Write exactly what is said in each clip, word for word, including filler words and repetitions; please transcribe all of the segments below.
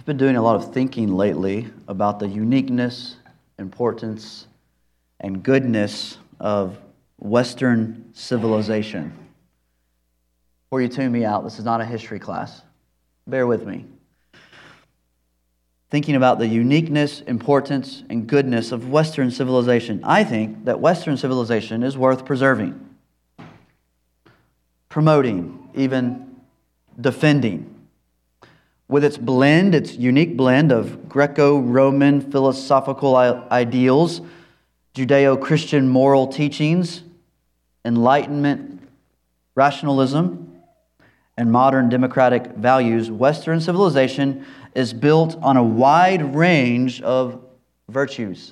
I've been doing a lot of thinking lately about the uniqueness, importance, and goodness of Western civilization. Before you tune me out, this is not a history class. Bear with me. Thinking about the uniqueness, importance, and goodness of Western civilization, I think that Western civilization is worth preserving, promoting, even defending. With its blend, its unique blend of Greco-Roman philosophical ideals, Judeo-Christian moral teachings, Enlightenment rationalism, and modern democratic values, Western civilization is built on a wide range of virtues.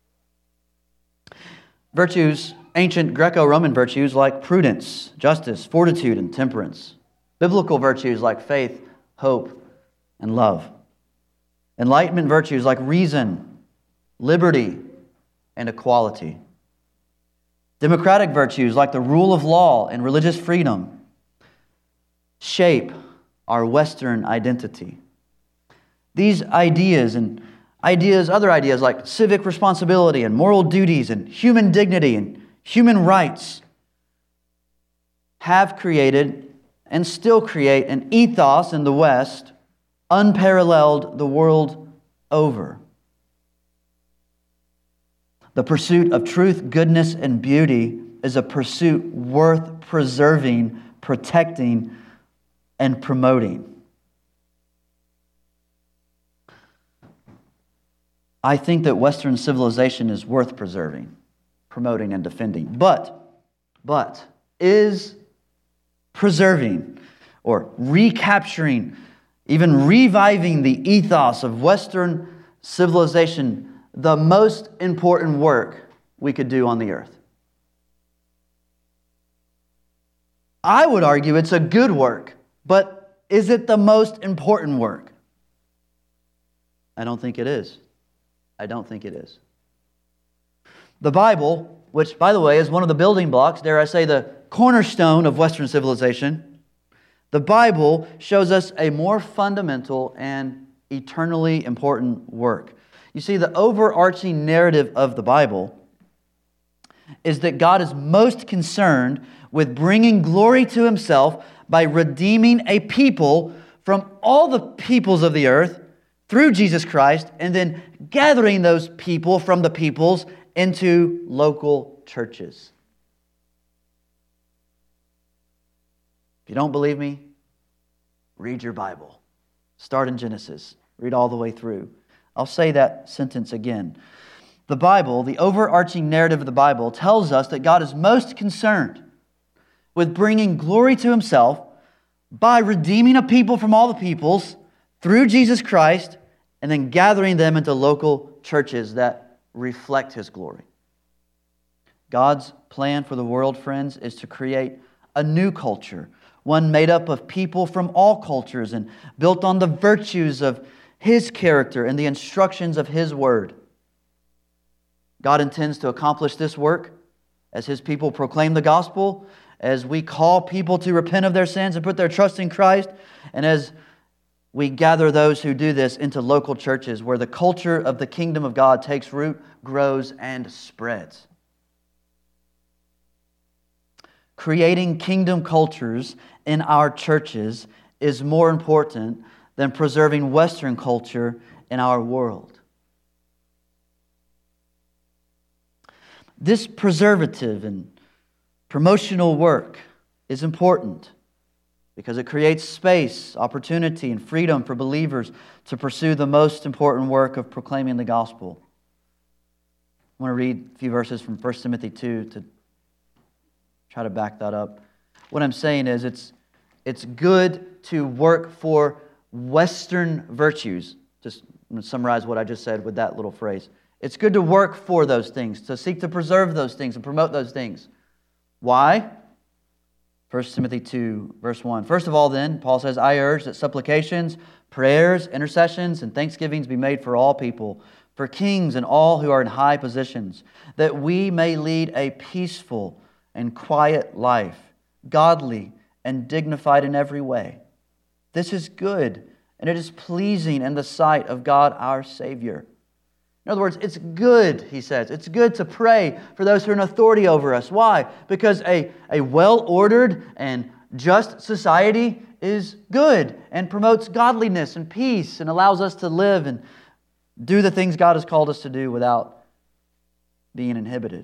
Virtues, ancient Greco-Roman virtues like prudence, justice, fortitude, and temperance. Biblical virtues like faith, hope, and love. Enlightenment virtues like reason, liberty, and equality. Democratic virtues like the rule of law and religious freedom shape our Western identity. These ideas and ideas, other ideas like civic responsibility and moral duties and human dignity and human rights have created and still create an ethos in the West unparalleled the world over. The pursuit of truth, goodness, and beauty is a pursuit worth preserving, protecting, and promoting. I think that Western civilization is worth preserving, promoting, and defending. But, but, is preserving or recapturing, even reviving the ethos of Western civilization the most important work we could do on the earth? I would argue it's a good work, but is it the most important work? I don't think it is. I don't think it is. The Bible, which, by the way, is one of the building blocks, dare I say, the cornerstone of Western civilization, the Bible shows us a more fundamental and eternally important work. You see, the overarching narrative of the Bible is that God is most concerned with bringing glory to Himself by redeeming a people from all the peoples of the earth through Jesus Christ, and then gathering those people from the peoples into local churches. If you don't believe me, read your Bible. Start in Genesis. Read all the way through. I'll say that sentence again. The Bible, the overarching narrative of the Bible, tells us that God is most concerned with bringing glory to Himself by redeeming a people from all the peoples through Jesus Christ, and then gathering them into local churches that reflect His glory. God's plan for the world, friends, is to create a new culture, one made up of people from all cultures and built on the virtues of His character and the instructions of His Word. God intends to accomplish this work as His people proclaim the gospel, as we call people to repent of their sins and put their trust in Christ, and as we gather those who do this into local churches where the culture of the kingdom of God takes root, grows, and spreads. Creating kingdom cultures in our churches is more important than preserving Western culture in our world. This preservative and promotional work is important because it creates space, opportunity, and freedom for believers to pursue the most important work of proclaiming the gospel. I want to read a few verses from First Timothy two to try to back that up. What I'm saying is it's, it's good to work for Western virtues. Just I'm going to summarize what I just said with that little phrase. It's good to work for those things, to seek to preserve those things and promote those things. Why? First Timothy two, verse one. First of all then, Paul says, I urge that supplications, prayers, intercessions, and thanksgivings be made for all people, for kings and all who are in high positions, that we may lead a peaceful and quiet life, godly and dignified in every way. This is good and it is pleasing in the sight of God our Savior. In other words, it's good, he says. It's good to pray for those who are in authority over us. Why? Because a, a well-ordered and just society is good and promotes godliness and peace and allows us to live and do the things God has called us to do without being inhibited.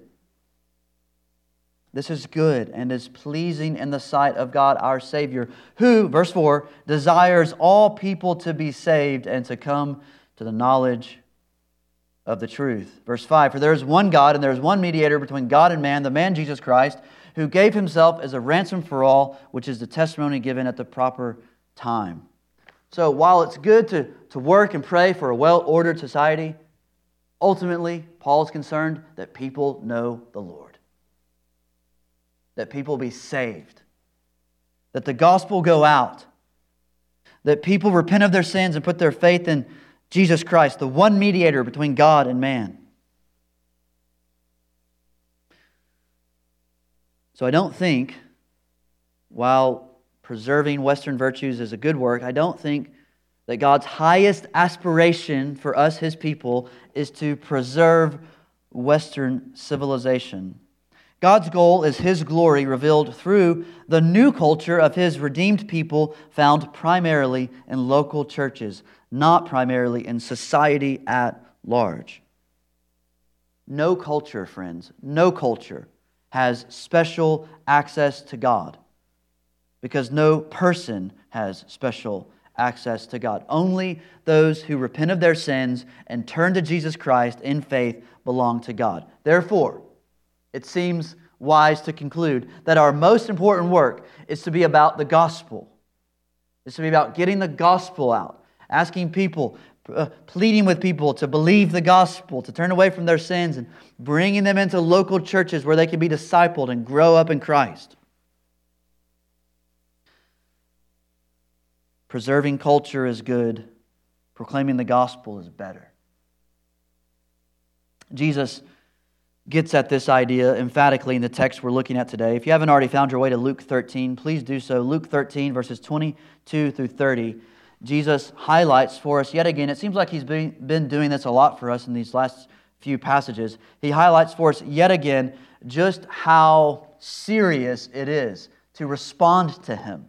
This is good and is pleasing in the sight of God our Savior, who, verse four, desires all people to be saved and to come to the knowledge of the truth. Verse five, for there is one God and there is one mediator between God and man, the man Jesus Christ, who gave Himself as a ransom for all, which is the testimony given at the proper time. So while it's good to, to work and pray for a well-ordered society, ultimately, Paul is concerned that people know the Lord. That people be saved. That the gospel go out. That people repent of their sins and put their faith in Jesus Christ, the one mediator between God and man. So I don't think, while preserving Western virtues is a good work, I don't think that God's highest aspiration for us, His people, is to preserve Western civilization. God's goal is His glory revealed through the new culture of His redeemed people found primarily in local churches, not primarily in society at large. No culture, friends, no culture has special access to God because no person has special access to God. Only those who repent of their sins and turn to Jesus Christ in faith belong to God. Therefore, it seems wise to conclude that our most important work is to be about the gospel. It's to be about getting the gospel out, asking people, uh, pleading with people to believe the gospel, to turn away from their sins, and bringing them into local churches where they can be discipled and grow up in Christ. Preserving culture is good. Proclaiming the gospel is better. Jesus gets at this idea emphatically in the text we're looking at today. If you haven't already found your way to Luke thirteen, please do so. Luke thirteen, verses twenty-two through thirty. Jesus highlights for us yet again, it seems like He's been doing this a lot for us in these last few passages. He highlights for us yet again just how serious it is to respond to Him.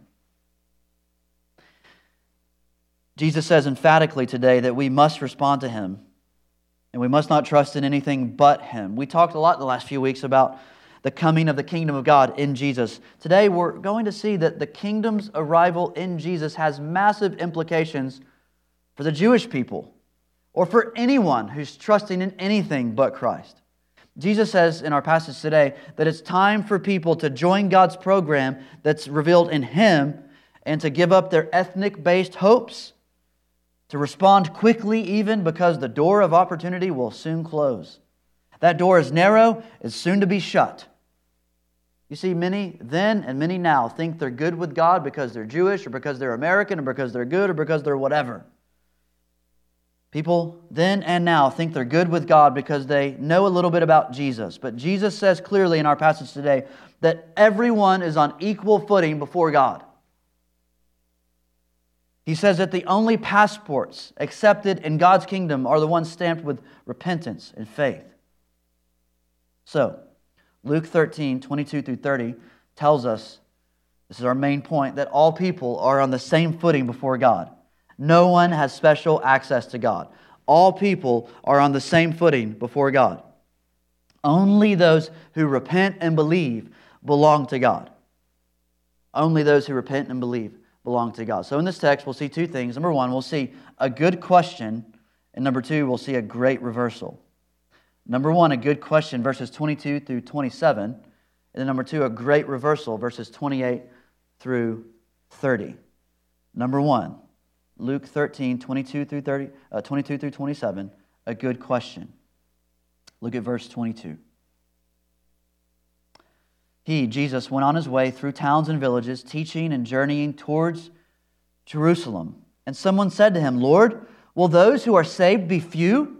Jesus says emphatically today that we must respond to Him. And we must not trust in anything but Him. We talked a lot in the last few weeks about the coming of the kingdom of God in Jesus. Today we're going to see that the kingdom's arrival in Jesus has massive implications for the Jewish people or for anyone who's trusting in anything but Christ. Jesus says in our passage today that it's time for people to join God's program that's revealed in Him and to give up their ethnic-based hopes, to respond quickly even because the door of opportunity will soon close. That door is narrow, is soon to be shut. You see, many then and many now think they're good with God because they're Jewish or because they're American or because they're good or because they're whatever. People then and now think they're good with God because they know a little bit about Jesus. But Jesus says clearly in our passage today that everyone is on equal footing before God. He says that the only passports accepted in God's kingdom are the ones stamped with repentance and faith. So, Luke thirteen, twenty-two through thirty tells us, this is our main point, that all people are on the same footing before God. No one has special access to God. All people are on the same footing before God. Only those who repent and believe belong to God. Only those who repent and believe belong to God. So in this text, we'll see two things. Number one, we'll see a good question. And number two, we'll see a great reversal. Number one, a good question, verses twenty-two through twenty-seven. And then number two, a great reversal, verses twenty-eight through thirty. Number one, Luke thirteen, twenty-two through thirty, uh, twenty-two through twenty-seven, a good question. Look at verse twenty-two. He, Jesus, went on His way through towns and villages, teaching and journeying towards Jerusalem. And someone said to Him, Lord, will those who are saved be few?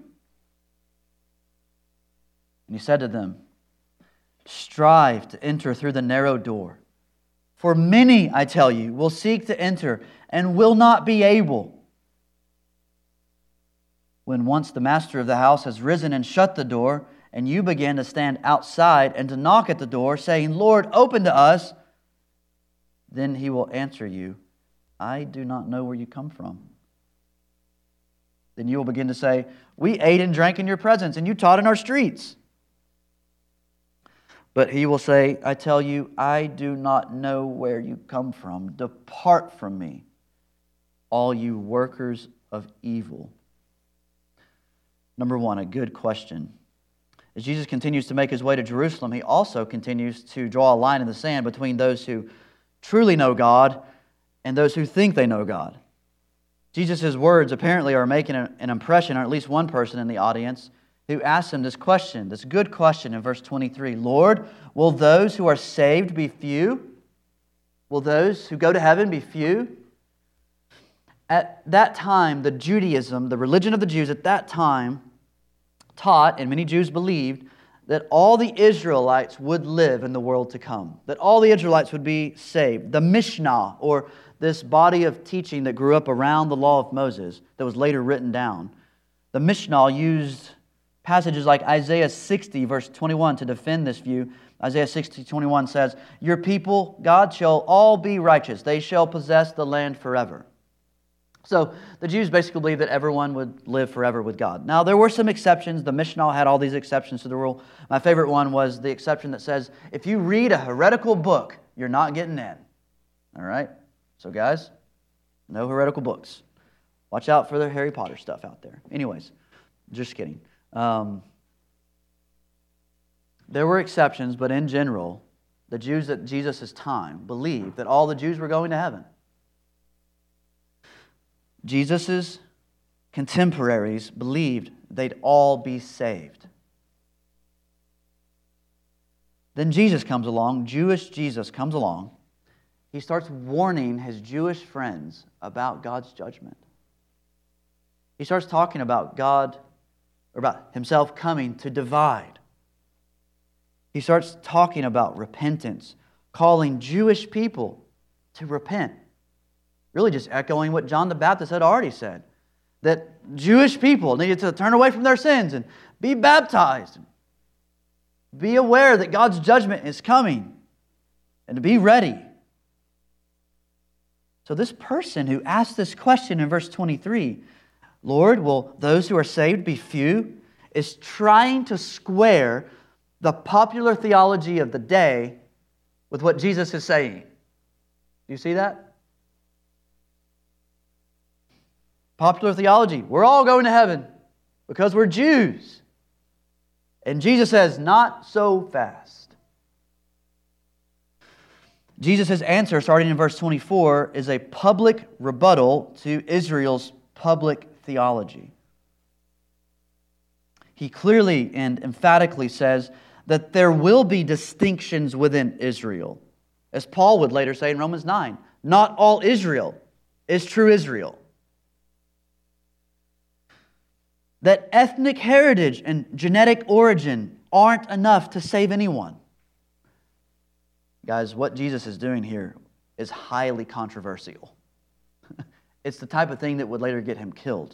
And He said to them, strive to enter through the narrow door. For many, I tell you, will seek to enter and will not be able. when once the master of the house has risen and shut the door, and you begin to stand outside and to knock at the door, saying, Lord, open to us, then he will answer you, I do not know where you come from. Then you will begin to say, we ate and drank in your presence, and you taught in our streets. But he will say, I tell you, I do not know where you come from. Depart from me, all you workers of evil. Number one, a good question. As Jesus continues to make his way to Jerusalem, he also continues to draw a line in the sand between those who truly know God and those who think they know God. Jesus' words apparently are making an impression on at least one person in the audience who asks him this question, this good question in verse twenty-three. Lord, will those who are saved be few? Will those who go to heaven be few? At that time, the Judaism, the religion of the Jews at that time, taught, and many Jews believed, that all the Israelites would live in the world to come. That all the Israelites would be saved. The Mishnah, or this body of teaching that grew up around the law of Moses, that was later written down. The Mishnah used passages like Isaiah sixty, verse twenty-one, to defend this view. Isaiah sixty, twenty-one says, your people, God, shall all be righteous. They shall possess the land forever. So the Jews basically believed that everyone would live forever with God. Now, there were some exceptions. The Mishnah had all these exceptions to the rule. My favorite one was the exception that says, if you read a heretical book, you're not getting in. All right? So guys, no heretical books. Watch out for the Harry Potter stuff out there. Anyways, just kidding. Um, there were exceptions, but in general, the Jews at Jesus' time believed that all the Jews were going to heaven. Jesus' contemporaries believed they'd all be saved. Then Jesus comes along, Jewish Jesus comes along. He starts warning his Jewish friends about God's judgment. He starts talking about God, or about himself coming to divide. He starts talking about repentance, calling Jewish people to repent. Really just echoing what John the Baptist had already said, that Jewish people needed to turn away from their sins and be baptized. Be aware that God's judgment is coming and to be ready. So this person who asked this question in verse twenty-three, Lord, will those who are saved be few, is trying to square the popular theology of the day with what Jesus is saying. Do you see that? Popular theology, we're all going to heaven because we're Jews. And Jesus says, not so fast. Jesus' answer, starting in verse twenty-four, is a public rebuttal to Israel's public theology. He clearly and emphatically says that there will be distinctions within Israel. As Paul would later say in Romans nine, not all Israel is true Israel. That ethnic heritage and genetic origin aren't enough to save anyone. Guys, what Jesus is doing here is highly controversial. It's the type of thing that would later get him killed.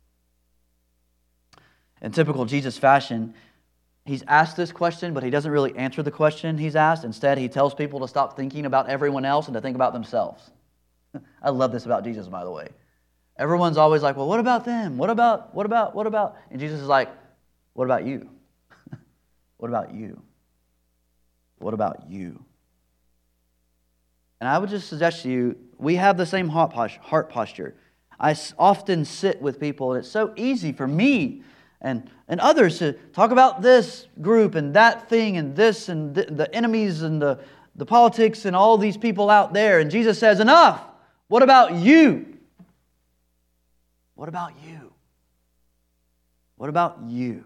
In typical Jesus fashion, he's asked this question, but he doesn't really answer the question he's asked. Instead, he tells people to stop thinking about everyone else and to think about themselves. I love this about Jesus, by the way. Everyone's always like, well, what about them? What about, what about, what about? And Jesus is like, what about you? What about you? What about you? And I would just suggest to you, we have the same heart posture. I often sit with people, and it's so easy for me and, and others to talk about this group and that thing and this and the, the enemies and the, the politics and all these people out there. And Jesus says, enough! What about you? What about you? What about you?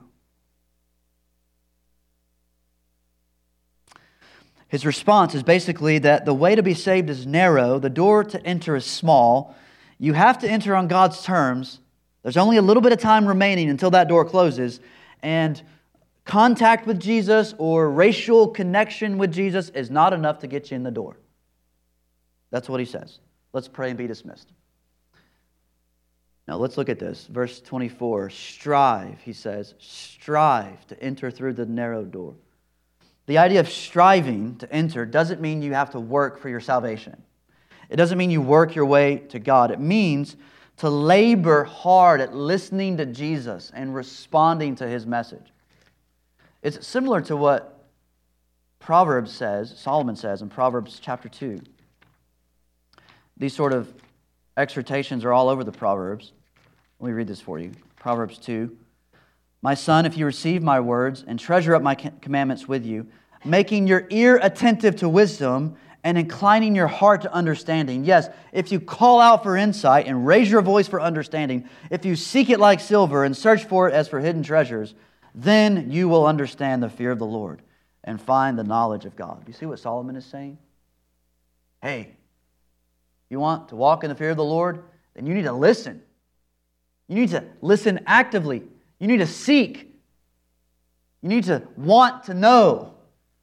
His response is basically that the way to be saved is narrow, the door to enter is small. You have to enter on God's terms. There's only a little bit of time remaining until that door closes. And contact with Jesus or racial connection with Jesus is not enough to get you in the door. That's what he says. Let's pray and be dismissed. Now let's look at this. Verse twenty-four, strive, he says, strive to enter through the narrow door. The idea of striving to enter doesn't mean you have to work for your salvation. It doesn't mean you work your way to God. It means to labor hard at listening to Jesus and responding to His message. It's similar to what Proverbs says, Solomon says in Proverbs chapter two. These sort of exhortations are all over the Proverbs. Let me read this for you. Proverbs two. My son, if you receive my words and treasure up my commandments with you, making your ear attentive to wisdom and inclining your heart to understanding. Yes, if you call out for insight and raise your voice for understanding, if you seek it like silver and search for it as for hidden treasures, then you will understand the fear of the Lord and find the knowledge of God. You see what Solomon is saying? Hey, you want to walk in the fear of the Lord? Then you need to listen. You need to listen actively. You need to seek. You need to want to know.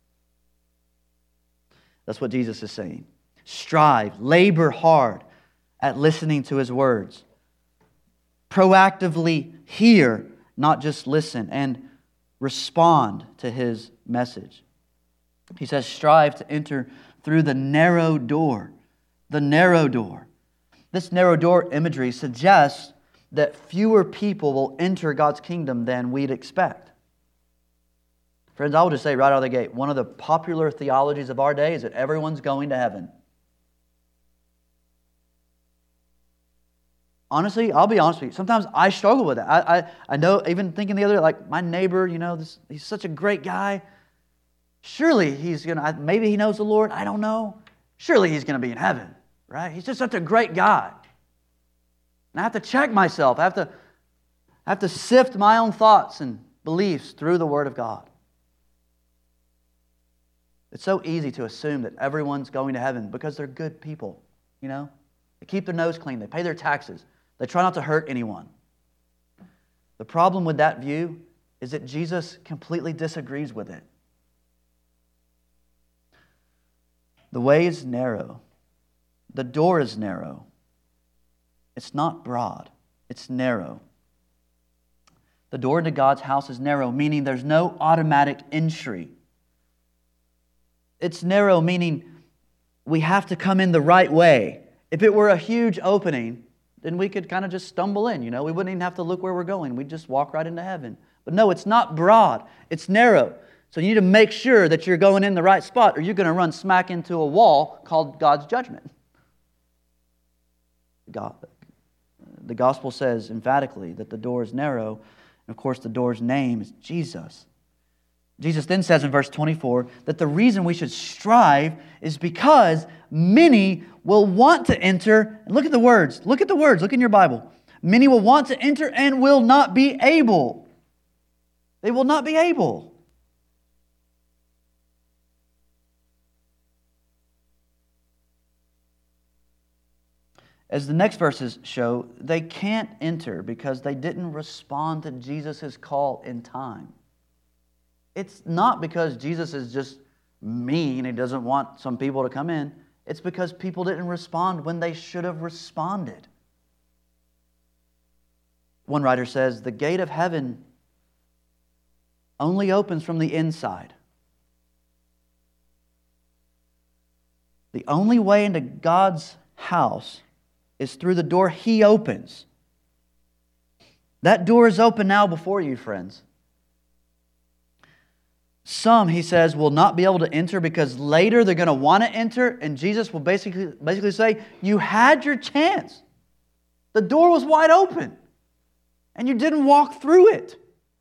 That's what Jesus is saying. Strive, labor hard at listening to His words. Proactively hear, not just listen, and respond to His message. He says, strive to enter through the narrow door. The narrow door. This narrow door imagery suggests that fewer people will enter God's kingdom than we'd expect. Friends, I will just say right out of the gate, one of the popular theologies of our day is that everyone's going to heaven. Honestly, I'll be honest with you. Sometimes I struggle with that. I, I, I know, even thinking the other day, like my neighbor, you know, this, he's such a great guy. Surely he's going to, maybe he knows the Lord. I don't know. Surely he's going to be in heaven, right? He's just such a great guy. And I have to check myself. I have to, I have to sift my own thoughts and beliefs through the Word of God. It's so easy to assume that everyone's going to heaven because they're good people, you know? They keep their nose clean. They pay their taxes. They try not to hurt anyone. The problem with that view is that Jesus completely disagrees with it. The way is narrow. The door is narrow. It's not broad. It's narrow. The door into God's house is narrow, meaning there's no automatic entry. It's narrow, meaning we have to come in the right way. If it were a huge opening, then we could kind of just stumble in, you know. We wouldn't even have to look where we're going. We'd just walk right into heaven. But no, it's not broad. It's narrow. So you need to make sure that you're going in the right spot or you're going to run smack into a wall called God's judgment. God, the gospel says emphatically that the door is narrow. And of course, the door's name is Jesus. Jesus then says in verse twenty-four that the reason we should strive is because many will want to enter. And look at the words. Look at the words. Look in your Bible. Many will want to enter and will not be able. They will not be able. As the next verses show, they can't enter because they didn't respond to Jesus' call in time. It's not because Jesus is just mean, He doesn't want some people to come in. It's because people didn't respond when they should have responded. One writer says, the gate of heaven only opens from the inside. The only way into God's house is through the door He opens. That door is open now before you, friends. Some, he says, will not be able to enter because later they're going to want to enter, and Jesus will basically, basically say, you had your chance. The door was wide open, and you didn't walk through it.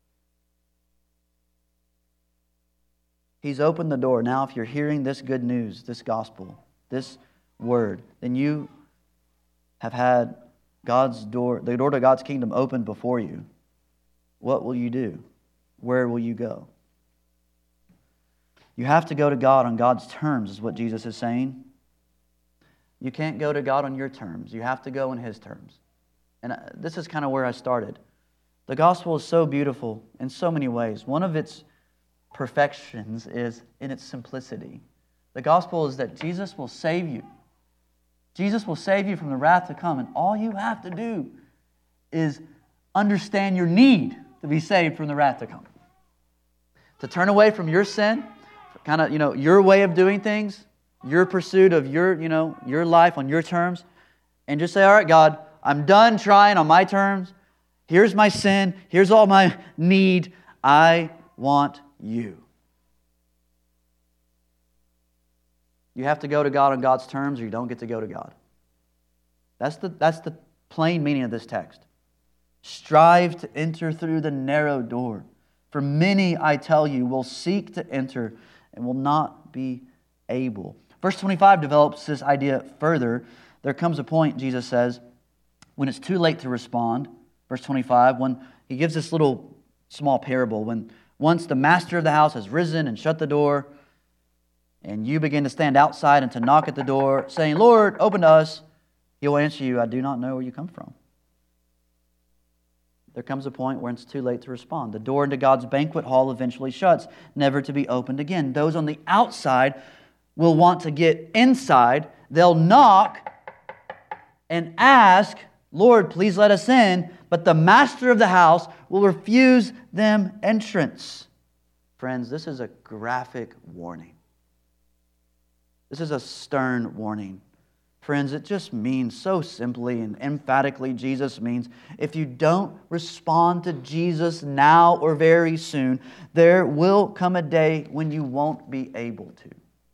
He's opened the door. Now, if you're hearing this good news, this gospel, this word, then you have had God's door, the door to God's kingdom opened before you. What will you do? Where will you go? You have to go to God on God's terms, is what Jesus is saying. You can't go to God on your terms. You have to go on His terms. And this is kind of where I started. The gospel is so beautiful in so many ways. One of its perfections is in its simplicity. The gospel is that Jesus will save you. Jesus will save you from the wrath to come. And all you have to do is understand your need to be saved from the wrath to come. To turn away from your sin, kind of, you know, your way of doing things, your pursuit of your, you know, your life on your terms, and just say, all right, God, I'm done trying on my terms. Here's my sin. Here's all my need. I want you. You have to go to God on God's terms, or you don't get to go to God. That's the, that's the plain meaning of this text. Strive to enter through the narrow door. For many, I tell you, will seek to enter and will not be able. Verse twenty-five develops this idea further. There comes a point, Jesus says, when it's too late to respond. Verse twenty-five, when he gives this little small parable, when once the master of the house has risen and shut the door, and you begin to stand outside and to knock at the door, saying, Lord, open to us, He will answer you, I do not know where you come from. There comes a point where it's too late to respond. The door into God's banquet hall eventually shuts, never to be opened again. Those on the outside will want to get inside. They'll knock and ask, Lord, please let us in. But the master of the house will refuse them entrance. Friends, this is a graphic warning. This is a stern warning. Friends, it just means so simply and emphatically, Jesus means if you don't respond to Jesus now or very soon, there will come a day when you won't be able to.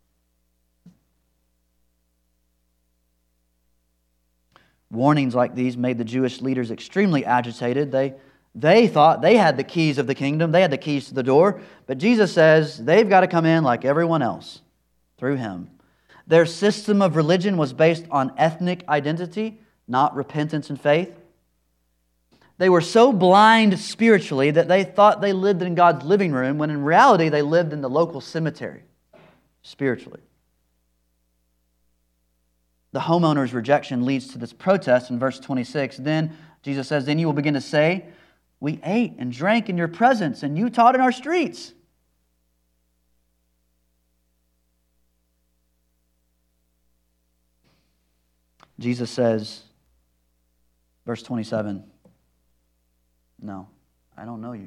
Warnings like these made the Jewish leaders extremely agitated. They, they thought they had the keys of the kingdom. They had the keys to the door. But Jesus says they've got to come in like everyone else through Him. Their system of religion was based on ethnic identity, not repentance and faith. They were so blind spiritually that they thought they lived in God's living room, when in reality they lived in the local cemetery, spiritually. The homeowner's rejection leads to this protest in verse twenty-six. Then, Jesus says, then you will begin to say, we ate and drank in your presence, and you taught in our streets. Jesus says, verse twenty-seven, no, I don't know you.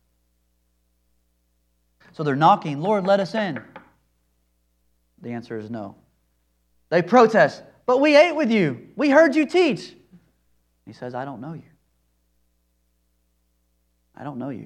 So they're knocking, Lord, let us in. The answer is no. They protest, but we ate with you. We heard you teach. He says, I don't know you. I don't know you.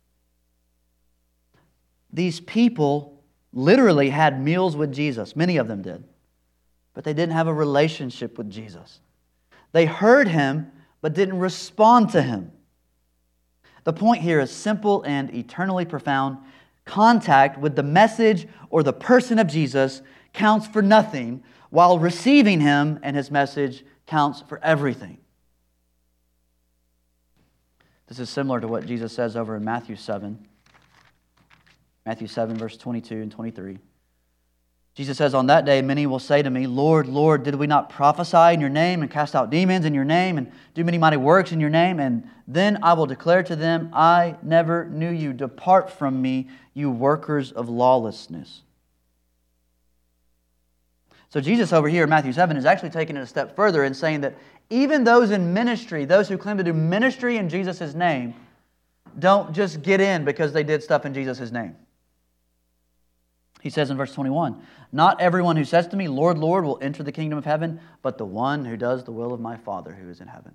These people literally had meals with Jesus. Many of them did. But they didn't have a relationship with Jesus. They heard Him, but didn't respond to Him. The point here is simple and eternally profound. Contact with the message or the person of Jesus counts for nothing, while receiving Him and His message counts for everything. This is similar to what Jesus says over in Matthew seven. Matthew seven, verse twenty-two and twenty-three. Jesus says, on that day, many will say to me, Lord, Lord, did we not prophesy in your name and cast out demons in your name and do many mighty works in your name? And then I will declare to them, I never knew you. Depart from me, you workers of lawlessness. So Jesus over here in Matthew seven is actually taking it a step further and saying that even those in ministry, those who claim to do ministry in Jesus' name, don't just get in because they did stuff in Jesus' name. He says in verse twenty-one, not everyone who says to me, Lord, Lord, will enter the kingdom of heaven, but the one who does the will of my Father who is in heaven.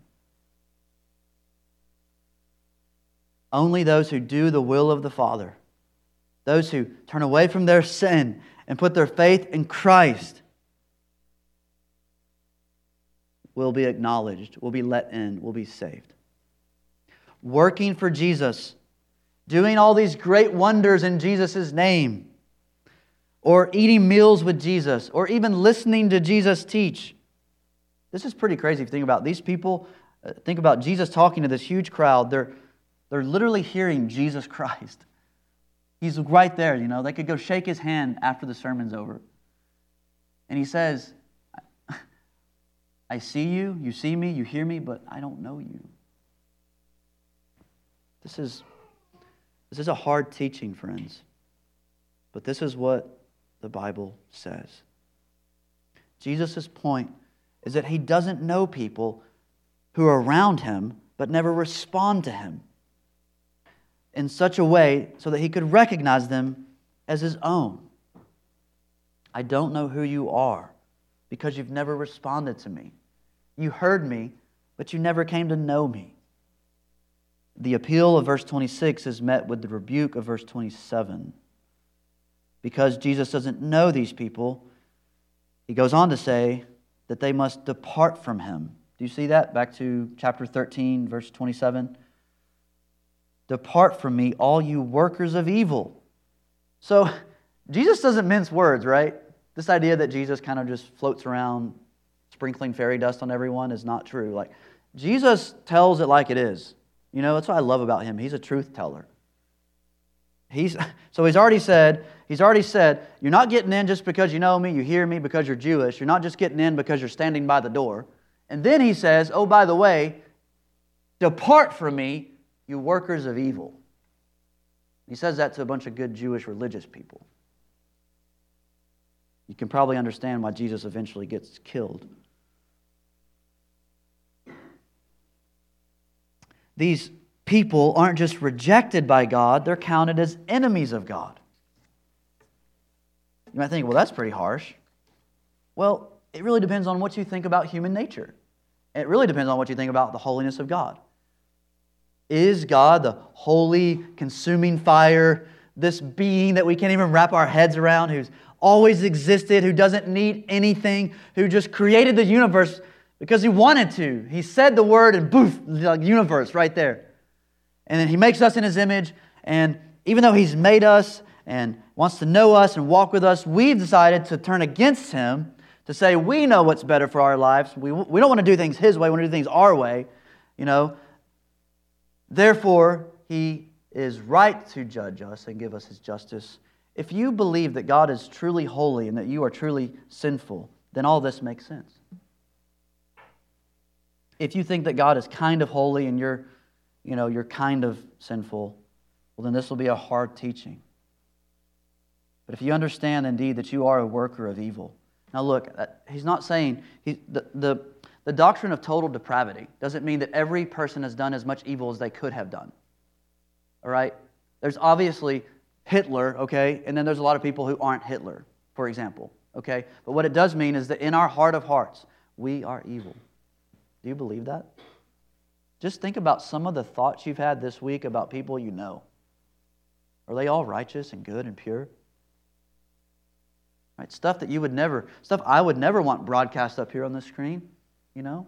Only those who do the will of the Father, those who turn away from their sin and put their faith in Christ, will be acknowledged, will be let in, will be saved. Working for Jesus, doing all these great wonders in Jesus' name, or eating meals with Jesus, or even listening to Jesus teach. This is pretty crazy if you think about it. These people. Uh, think about Jesus talking to this huge crowd. They're, they're literally hearing Jesus Christ. He's right there, you know. They could go shake His hand after the sermon's over. And He says, I see you, you see me, you hear me, but I don't know you. This is, this is a hard teaching, friends. But this is what the Bible says. Jesus' point is that He doesn't know people who are around Him but never respond to him in such a way so that he could recognize them as his own. I don't know who you are because you've never responded to me. You heard me, but you never came to know me. The appeal of verse twenty-six is met with the rebuke of verse twenty-seven. Because Jesus doesn't know these people, he goes on to say that they must depart from him. Do you see that? Back to chapter thirteen, verse twenty-seven. Depart from me, all you workers of evil. So, Jesus doesn't mince words, right? This idea that Jesus kind of just floats around sprinkling fairy dust on everyone is not true. Like, Jesus tells it like it is. You know, that's what I love about him. He's a truth teller. He's so he's already said, he's already said, you're not getting in just because you know me, you hear me because you're Jewish. You're not just getting in because you're standing by the door. And then he says, oh, by the way, depart from me, you workers of evil. He says that to a bunch of good Jewish religious people. You can probably understand why Jesus eventually gets killed. These people aren't just rejected by God, they're counted as enemies of God. You might think, well, that's pretty harsh. Well, it really depends on what you think about human nature. It really depends on what you think about the holiness of God. Is God the holy, consuming fire, this being that we can't even wrap our heads around, who's always existed, who doesn't need anything, who just created the universe because He wanted to? He said the word and poof, like universe right there. And then He makes us in His image, and even though He's made us and wants to know us and walk with us, we've decided to turn against Him, to say we know what's better for our lives. We, we don't want to do things His way, we want to do things our way, you know. Therefore, He is right to judge us and give us His justice. If you believe that God is truly holy and that you are truly sinful, then all this makes sense. If you think that God is kind of holy and you're, you know, you're kind of sinful, well, then this will be a hard teaching. But if you understand indeed that you are a worker of evil. Now look, he's not saying, he, the, the, the doctrine of total depravity doesn't mean that every person has done as much evil as they could have done. All right? There's obviously Hitler, okay? And then there's a lot of people who aren't Hitler, for example, okay? But what it does mean is that in our heart of hearts, we are evil. Do you believe that? Just think about some of the thoughts you've had this week about people you know. Are they all righteous and good and pure? Right? Stuff that you would never, stuff I would never want broadcast up here on the screen, you know?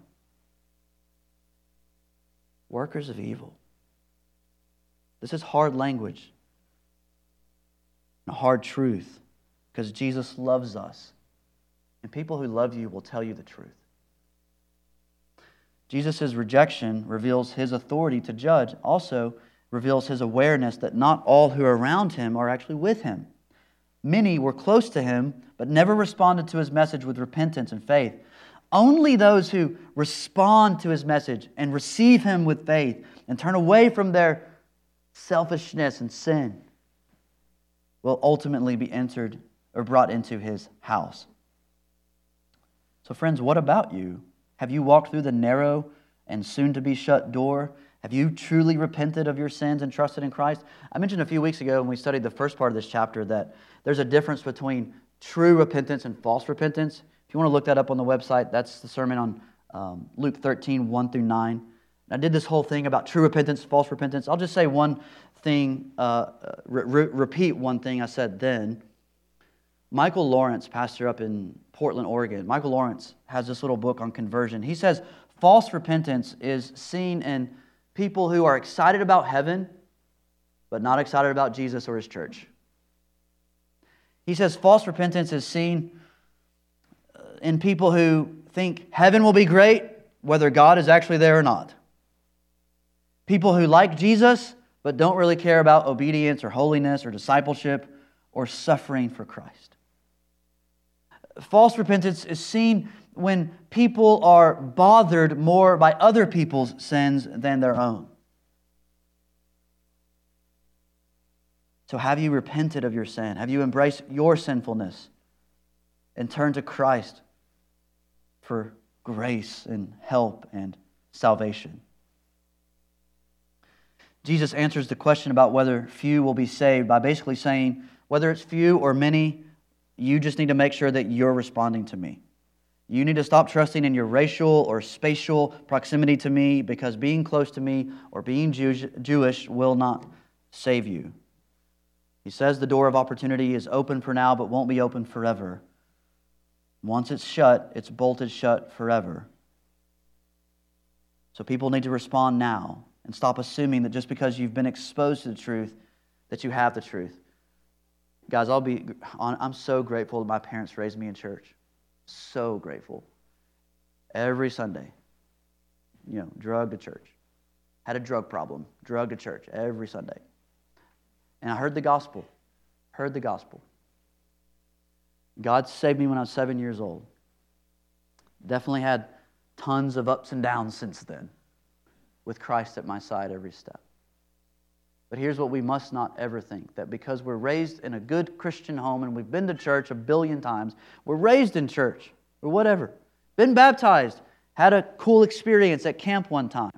Workers of evil. This is hard language. A hard truth, because Jesus loves us. And people who love you will tell you the truth. Jesus' rejection reveals His authority to judge, also reveals His awareness that not all who are around Him are actually with Him. Many were close to Him, but never responded to His message with repentance and faith. Only those who respond to His message and receive Him with faith and turn away from their selfishness and sin will ultimately be entered or brought into His house. So friends, what about you? Have you walked through the narrow and soon-to-be shut door? Have you truly repented of your sins and trusted in Christ? I mentioned a few weeks ago when we studied the first part of this chapter that there's a difference between true repentance and false repentance. If you want to look that up on the website, that's the sermon on um, Luke thirteen, one through nine. I did this whole thing about true repentance, false repentance. I'll just say one thing, uh, re- repeat one thing I said then. Michael Lawrence, pastor up in Portland, Oregon, Michael Lawrence has this little book on conversion. He says false repentance is seen in people who are excited about heaven, but not excited about Jesus or His church. He says false repentance is seen in people who think heaven will be great, whether God is actually there or not. People who like Jesus, but don't really care about obedience or holiness or discipleship or suffering for Christ. False repentance is seen when people are bothered more by other people's sins than their own. So have you repented of your sin? Have you embraced your sinfulness and turned to Christ for grace and help and salvation? Jesus answers the question about whether few will be saved by basically saying, whether it's few or many, you just need to make sure that you're responding to me. You need to stop trusting in your racial or spatial proximity to me, because being close to me or being Jewish, Jewish will not save you. He says the door of opportunity is open for now, but won't be open forever. Once it's shut, it's bolted shut forever. So people need to respond now and stop assuming that just because you've been exposed to the truth, that you have the truth. Guys, I'll be on, I'm so grateful that my parents raised me in church. So grateful. Every Sunday, you know, drug to church. Had a drug problem, drug to church every Sunday. And I heard the gospel. Heard the gospel. God saved me when I was seven years old. Definitely had tons of ups and downs since then, with Christ at my side every step. But here's what we must not ever think, that because we're raised in a good Christian home and we've been to church a billion times, we're raised in church or whatever, been baptized, had a cool experience at camp one time.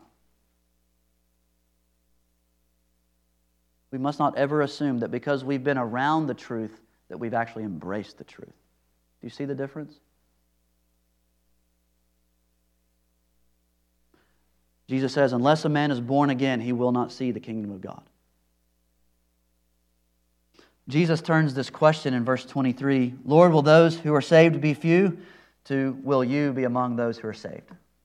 We must not ever assume that because we've been around the truth that we've actually embraced the truth. Do you see the difference? Jesus says, unless a man is born again, he will not see the kingdom of God. Jesus turns this question in verse twenty-three, Lord, will those who are saved be few? To, will you be among those who are saved?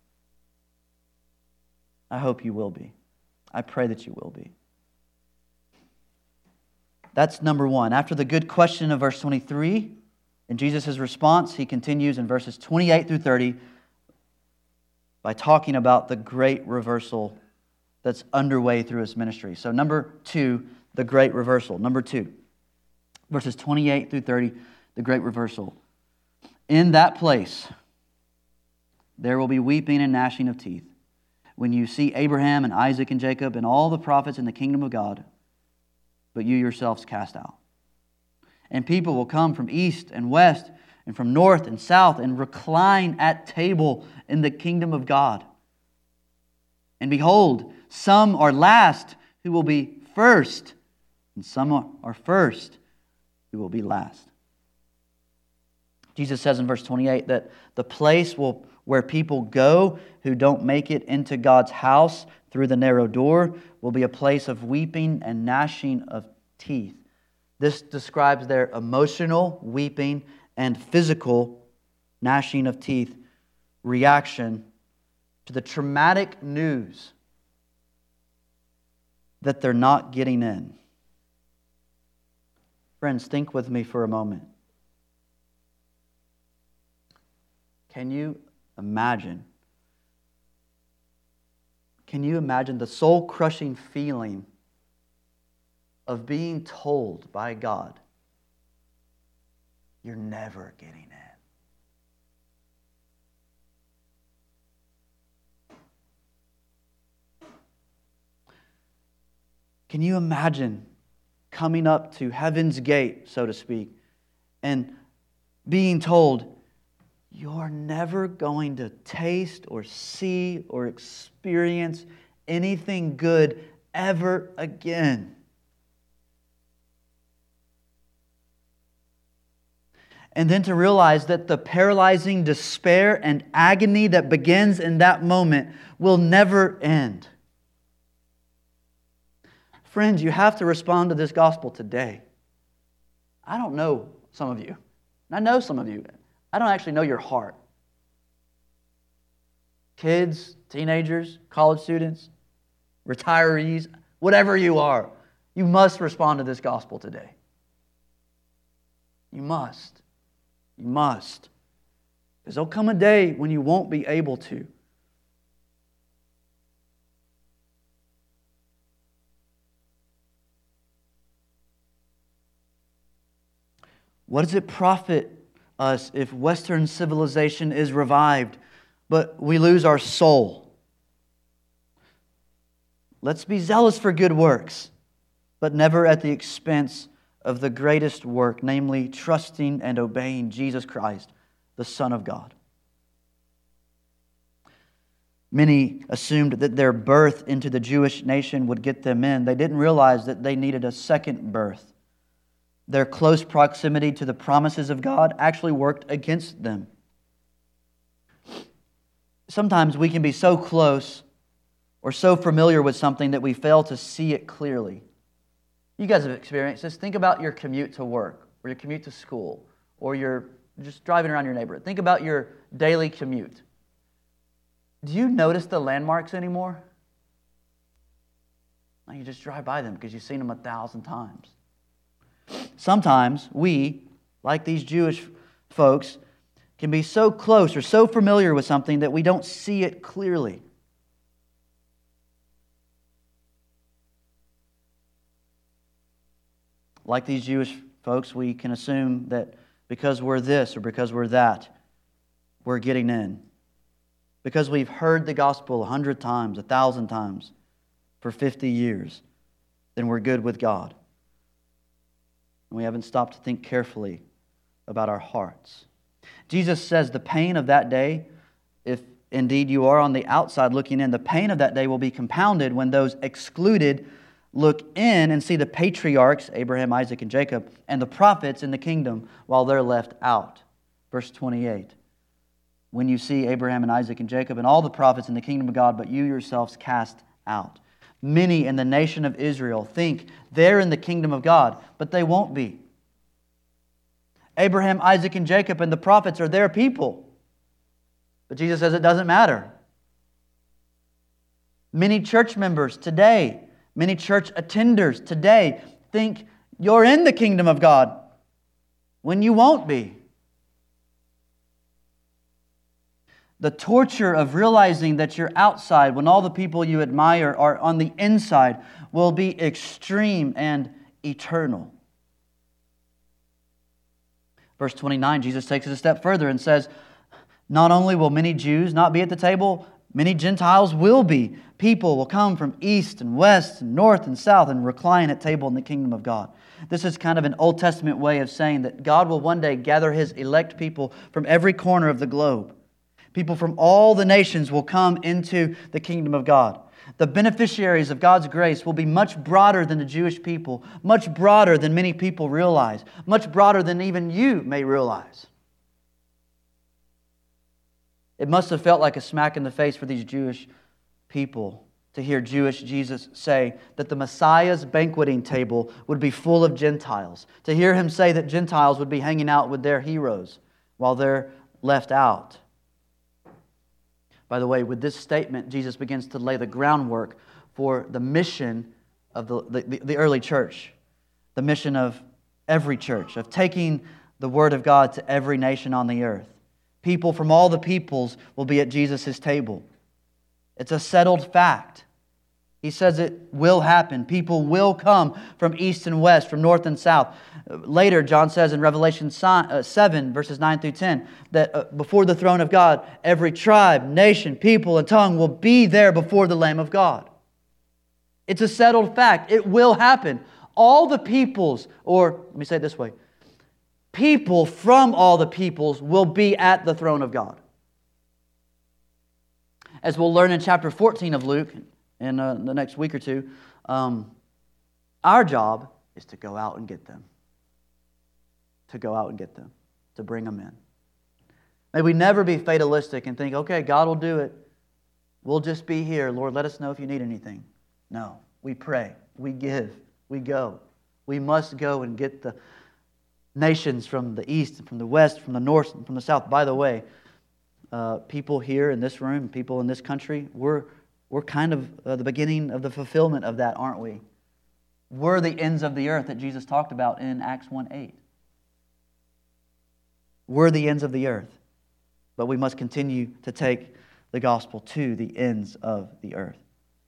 I hope you will be. I pray that you will be. That's number one. After the good question of verse twenty-three, in Jesus' response, he continues in verses twenty-eight through thirty by talking about the great reversal that's underway through his ministry. So number two, the great reversal. Number two, verses twenty-eight through thirty, the great reversal. In that place, there will be weeping and gnashing of teeth when you see Abraham and Isaac and Jacob and all the prophets in the kingdom of God, but you yourselves cast out. And people will come from east and west and from north and south and recline at table in the kingdom of God. And behold, some are last who will be first, and some are first who will be last. Jesus says in verse twenty-eight that the place will, where people go who don't make it into God's house through the narrow door will be a place of weeping and gnashing of teeth. This describes their emotional weeping and physical gnashing of teeth reaction to the traumatic news that they're not getting in. Friends, think with me for a moment. Can you imagine? Can you imagine the soul-crushing feeling of being told by God, you're never getting in? Can you imagine coming up to heaven's gate, so to speak, and being told, you're never going to taste or see or experience anything good ever again? And then to realize that the paralyzing despair and agony that begins in that moment will never end. Friends, you have to respond to this gospel today. I don't know some of you. I know some of you. I don't actually know your heart. Kids, teenagers, college students, retirees, whatever you are, you must respond to this gospel today. You must. You must. Because there'll come a day when you won't be able to. What does it profit us if Western civilization is revived, but we lose our soul? Let's be zealous for good works, but never at the expense of the greatest work, namely trusting and obeying Jesus Christ, the Son of God. Many assumed that their birth into the Jewish nation would get them in. They didn't realize that they needed a second birth. Their close proximity to the promises of God actually worked against them. Sometimes we can be so close or so familiar with something that we fail to see it clearly. You guys have experienced this. Think about your commute to work, or your commute to school, or you're just driving around your neighborhood. Think about your daily commute. Do you notice the landmarks anymore? No, you just drive by them because you've seen them a thousand times. Sometimes we, like these Jewish folks, can be so close or so familiar with something that we don't see it clearly. Like these Jewish folks, we can assume that because we're this or because we're that, we're getting in. Because we've heard the gospel a hundred times, a thousand times for fifty years, then we're good with God. And we haven't stopped to think carefully about our hearts. Jesus says the pain of that day, if indeed you are on the outside looking in, the pain of that day will be compounded when those excluded look in and see the patriarchs, Abraham, Isaac, and Jacob, and the prophets in the kingdom while they're left out. Verse twenty-eight. When you see Abraham and Isaac and Jacob and all the prophets in the kingdom of God, but you yourselves cast out. Many in the nation of Israel think they're in the kingdom of God, but they won't be. Abraham, Isaac, and Jacob and the prophets are their people. But Jesus says it doesn't matter. Many church members today, many church attenders today think you're in the kingdom of God when you won't be. The torture of realizing that you're outside when all the people you admire are on the inside will be extreme and eternal. Verse twenty-nine, Jesus takes it a step further and says, not only will many Jews not be at the table, many Gentiles will be. People will come from east and west and north and south and recline at table in the kingdom of God. This is kind of an Old Testament way of saying that God will one day gather His elect people from every corner of the globe. People from all the nations will come into the kingdom of God. The beneficiaries of God's grace will be much broader than the Jewish people, much broader than many people realize, much broader than even you may realize. It must have felt like a smack in the face for these Jewish people to hear Jewish Jesus say that the Messiah's banqueting table would be full of Gentiles, to hear Him say that Gentiles would be hanging out with their heroes while they're left out. By the way, with this statement, Jesus begins to lay the groundwork for the mission of the, the, the early church, the mission of every church, of taking the Word of God to every nation on the earth. People from all the peoples will be at Jesus' table. It's a settled fact. He says it will happen. People will come from east and west, from north and south. Later, John says in Revelation seven, verses nine through ten, that before the throne of God, every tribe, nation, people, and tongue will be there before the Lamb of God. It's a settled fact. It will happen. All the peoples, or let me say it this way, people from all the peoples will be at the throne of God. As we'll learn in chapter fourteen of Luke, in uh, the next week or two, um, our job is to go out and get them. To go out and get them. To bring them in. May we never be fatalistic and think, okay, God will do it. We'll just be here. Lord, let us know if you need anything. No. We pray. We give. We go. We must go and get the nations from the east, and from the west, from the north, and from the south. By the way, uh, people here in this room, people in this country, we're We're kind of uh, the beginning of the fulfillment of that, aren't we? We're the ends of the earth that Jesus talked about in Acts one eight. We're the ends of the earth. But we must continue to take the gospel to the ends of the earth.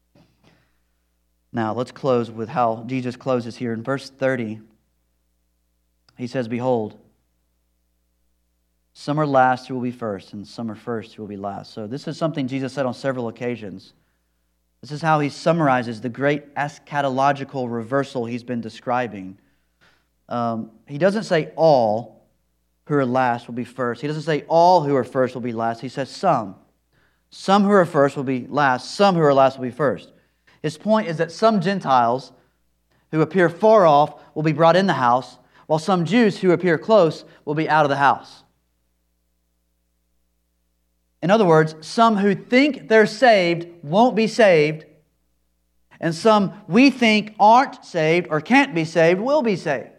Now, let's close with how Jesus closes here. In verse thirty, He says, behold, some are last who will be first, and some are first who will be last. So this is something Jesus said on several occasions. This is how He summarizes the great eschatological reversal He's been describing. Um, he doesn't say all who are last will be first. He doesn't say all who are first will be last. He says some. Some who are first will be last. Some who are last will be first. His point is that some Gentiles who appear far off will be brought in the house, while some Jews who appear close will be out of the house. In other words, some who think they're saved won't be saved, and some we think aren't saved or can't be saved will be saved.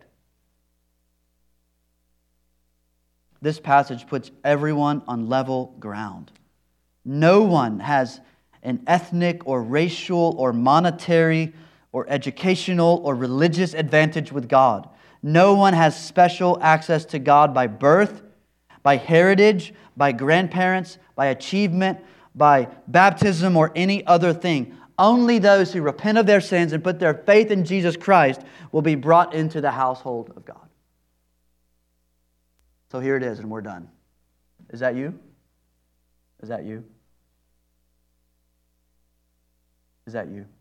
This passage puts everyone on level ground. No one has an ethnic or racial or monetary or educational or religious advantage with God. No one has special access to God by birth, by heritage, by grandparents, by achievement, by baptism, or any other thing. Only those who repent of their sins and put their faith in Jesus Christ will be brought into the household of God. So here it is, and we're done. Is that you? Is that you? Is that you?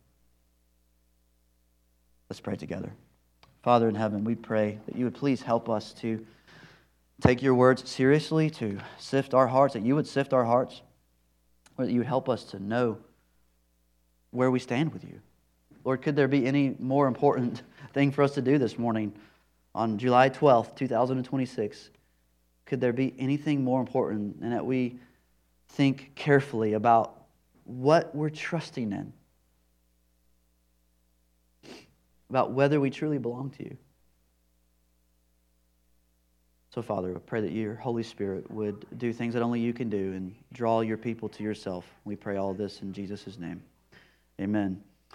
Let's pray together. Father in heaven, we pray that you would please help us to take your words seriously, to sift our hearts, that you would sift our hearts, or that you would help us to know where we stand with you. Lord, could there be any more important thing for us to do this morning on July twelfth, two thousand twenty-six? Could there be anything more important than that we think carefully about what we're trusting in? About whether we truly belong to you. So, Father, I pray that your Holy Spirit would do things that only you can do and draw your people to yourself. We pray all this in Jesus' name. Amen.